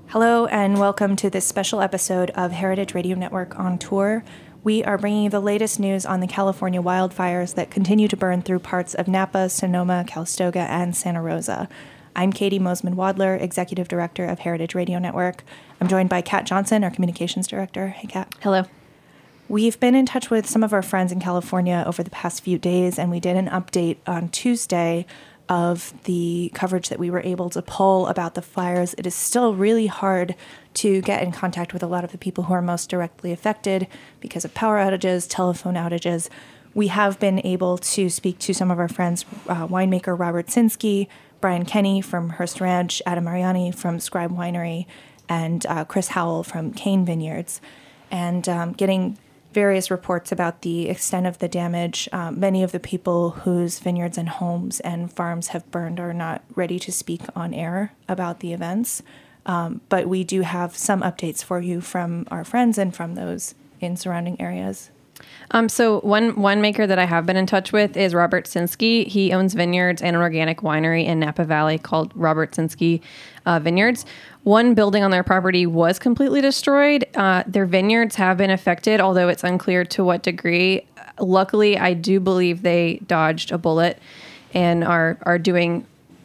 Hello and welcome to this special episode of Heritage Radio Network on Tour. We are bringing you the latest news on the California wildfires that continue to burn through parts of Napa, Sonoma, Calistoga, and Santa Rosa. I'm Katie Mosman-Wadler, Executive Director of Heritage Radio Network. I'm joined by Kat Johnson, our Communications Director. Hey, Kat. Hello. We've been in touch with some of our friends in California over the past few days, and we did an update on Tuesday of the coverage that we were able to pull about the fires. It is still really hard to get in contact with a lot of the people who are most directly affected because of power outages, telephone outages. We have been able to speak to some of our friends, winemaker Robert Sinsky, Brian Kenny from Hearst Ranch, Adam Mariani from Scribe Winery, and Chris Howell from Kane Vineyards, and getting various reports about the extent of the damage. Many of the people whose vineyards and homes and farms have burned are not ready to speak on air about the events. But we do have some updates for you from our friends and from those in surrounding areas. So one winemaker that I have been in touch with is Robert Sinsky. He owns vineyards and an organic winery in Napa Valley called Robert Sinsky Vineyards. One building on their property was completely destroyed. Their vineyards have been affected, although it's unclear to what degree. Luckily, I do believe they dodged a bullet and are doing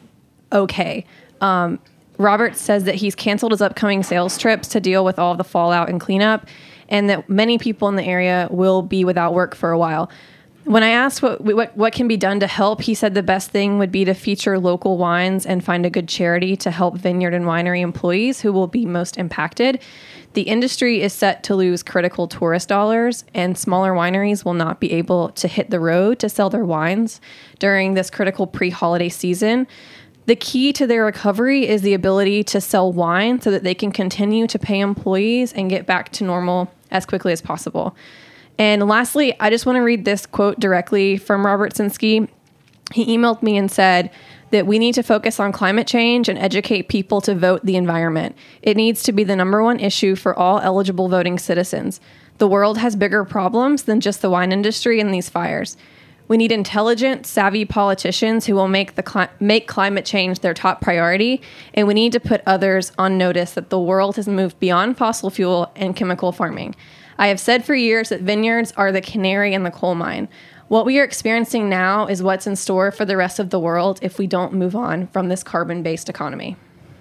okay. Robert says that he's canceled his upcoming sales trips to deal with all of the fallout and cleanup, and that many people in the area will be without work for a while. When I asked what can be done to help, he said the best thing would be to feature local wines and find a good charity to help vineyard and winery employees who will be most impacted. The industry is set to lose critical tourist dollars, and smaller wineries will not be able to hit the road to sell their wines during this critical pre-holiday season. The key to their recovery is the ability to sell wine so that they can continue to pay employees and get back to normal as quickly as possible. And lastly, I just want to read this quote directly from Robert Sinsky. He emailed me and said that we need to focus on climate change and educate people to vote the environment. It needs to be the number one issue for all eligible voting citizens. The world has bigger problems than just the wine industry and these fires. We need intelligent, savvy politicians who will make climate change their top priority, and we need to put others on notice that the world has moved beyond fossil fuel and chemical farming. I have said for years that vineyards are the canary in the coal mine. What we are experiencing now is what's in store for the rest of the world if we don't move on from this carbon-based economy.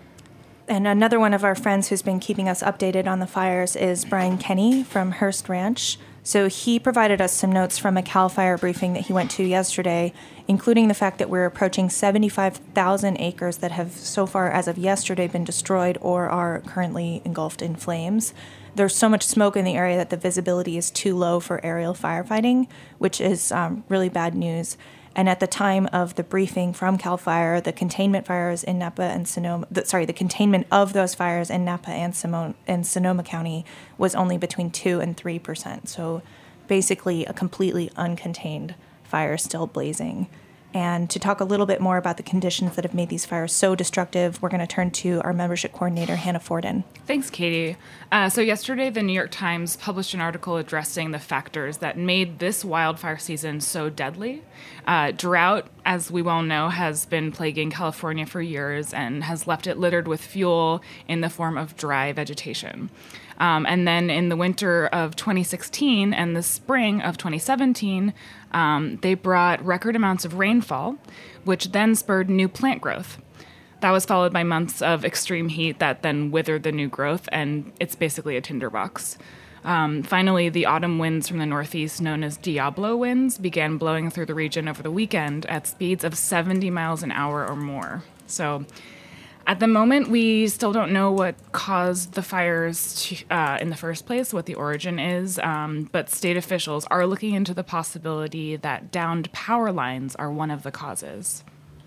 And another one of our friends who's been keeping us updated on the fires is Brian Kenny from Hearst Ranch. So he provided us some notes from a CAL FIRE briefing that he went to yesterday, including the fact that we're approaching 75,000 acres that have so far as of yesterday been destroyed or are currently engulfed in flames. There's so much smoke in the area that the visibility is too low for aerial firefighting, which is really bad news. And at the time of the briefing from CAL FIRE, the containment fires in Napa and Sonoma, the containment of those fires in Napa and Sonoma County was only between 2% and 3%. So basically a completely uncontained fire still blazing. And to talk a little bit more about the conditions that have made these fires so destructive, we're going to turn to our membership coordinator, Hannah Forden. Thanks, Katie. So yesterday, the New York Times published an article addressing the factors that made this wildfire season so deadly. Drought, as we well know, has been plaguing California for years and has left it littered with fuel in the form of dry vegetation. And then in the winter of 2016 and the spring of 2017, they brought record amounts of rainfall, which then spurred new plant growth. That was followed by months of extreme heat that then withered the new growth, and it's basically a tinderbox. Finally, the autumn winds from the northeast, known as Diablo winds, began blowing through the region over the weekend at speeds of 70 miles an hour or more. So at the moment, we still don't know what caused the fires in the first place, what the origin is, but state officials are looking into the possibility that downed power lines are one of the causes.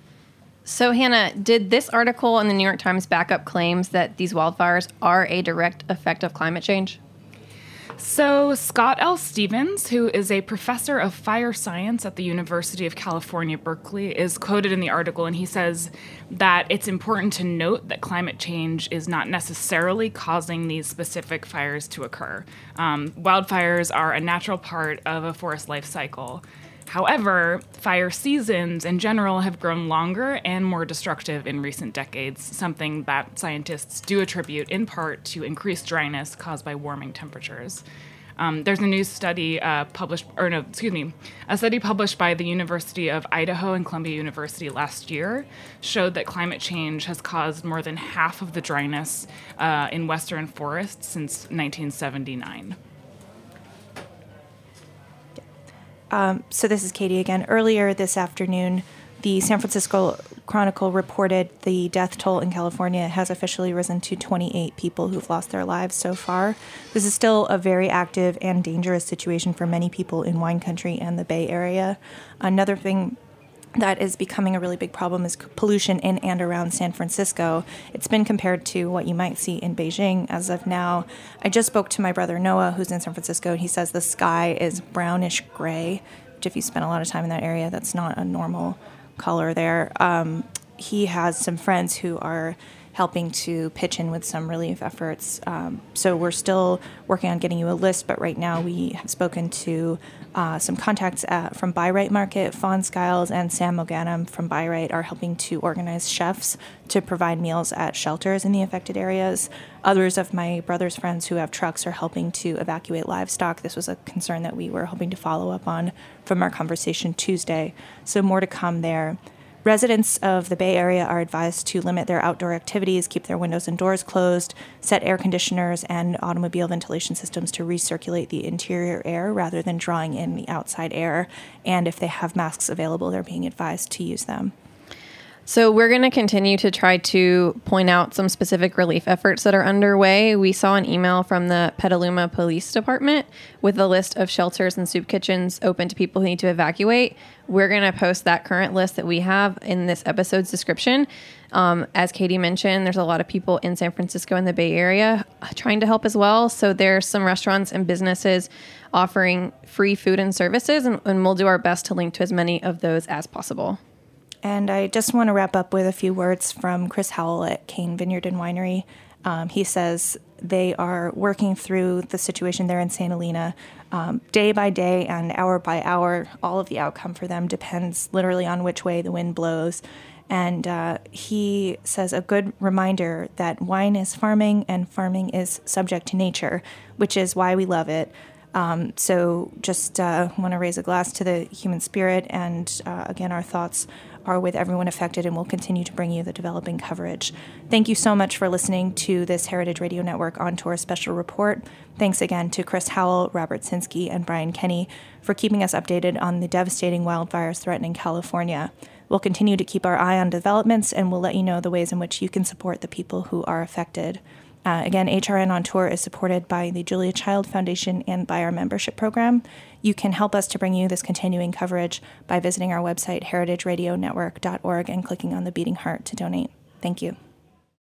So, Hannah, did this article in the New York Times back up claims that these wildfires are a direct effect of climate change? So Scott L. Stevens, who is a professor of fire science at the University of California, Berkeley, is quoted in the article, and he says that it's important to note that climate change is not necessarily causing these specific fires to occur. Wildfires are a natural part of a forest life cycle, However, fire seasons in general have grown longer and more destructive in recent decades, something that scientists do attribute in part to increased dryness caused by warming temperatures. There's a new study a study published by the University of Idaho and Columbia University last year showed that climate change has caused more than half of the dryness in western forests since 1979. So this is Katie again. Earlier this afternoon, the San Francisco Chronicle reported the death toll in California has officially risen to 28 people who've lost their lives so far. This is still a very active and dangerous situation for many people in wine country and the Bay Area. Another thing that is becoming a really big problem is pollution in and around San Francisco. It's been compared to what you might see in Beijing as of now. I just spoke to my brother Noah, who's in San Francisco, and he says the sky is brownish gray, which if you spend a lot of time in that area, that's not a normal color there. He has some friends who are helping to pitch in with some relief efforts. So we're still working on getting you a list, but right now we have spoken to some contacts from Bi-Rite Market. Fawn Skiles and Sam Moganum from Bi-Rite are helping to organize chefs to provide meals at shelters in the affected areas. Others of my brother's friends who have trucks are helping to evacuate livestock. This was a concern that we were hoping to follow up on from our conversation Tuesday. So more to come there. Residents of the Bay Area are advised to limit their outdoor activities, keep their windows and doors closed, set air conditioners and automobile ventilation systems to recirculate the interior air rather than drawing in the outside air. And if they have masks available, they're being advised to use them. So we're going to continue to try to point out some specific relief efforts that are underway. We saw an email from the Petaluma Police Department with a list of shelters and soup kitchens open to people who need to evacuate. We're going to post that current list that we have in this episode's description. As Katie mentioned, there's a lot of people in San Francisco and the Bay Area trying to help as well. So there's some restaurants and businesses offering free food and services, and we'll do our best to link to as many of those as possible. And I just want to wrap up with a few words from Chris Howell at Kane Vineyard and Winery. He says they are working through the situation there in Santa Elena day by day and hour by hour. All of the outcome for them depends literally on which way the wind blows. And he says a good reminder that wine is farming and farming is subject to nature, which is why we love it. So just want to raise a glass to the human spirit. And again, our thoughts are with everyone affected, and we'll continue to bring you the developing coverage. Thank you so much for listening to this Heritage Radio Network On Tour special report. Thanks again to Chris Howell, Robert Sinsky, and Brian Kenny for keeping us updated on the devastating wildfires threatening California. We'll continue to keep our eye on developments, and we'll let you know the ways in which you can support the people who are affected. Again, HRN On Tour is supported by the Julia Child Foundation and by our membership program. You can help us to bring you this continuing coverage by visiting our website, heritageradionetwork.org, and clicking on the beating heart to donate. Thank you.